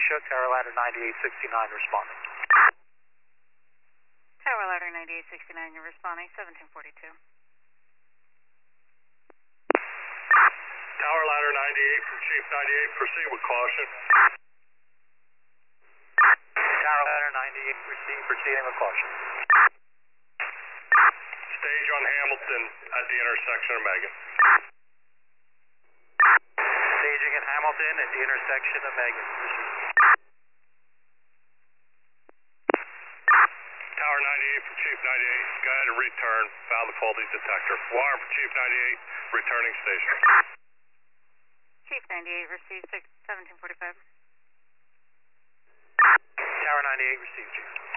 show, Tower Ladder 9869 responding. Tower Ladder 9869, you're responding, 1742. Tower Ladder 98 from Chief 98, proceed with caution. Tower Ladder 98, proceeding with caution. Stage on Hamilton at the intersection of Megan. Staging at Hamilton at the intersection of Megan. Tower 98 from Chief 98, go ahead and return. Found the faulty detector. Wire for Chief 98, returning station. Chief 98, received 1745. Tower 98, received, Chief.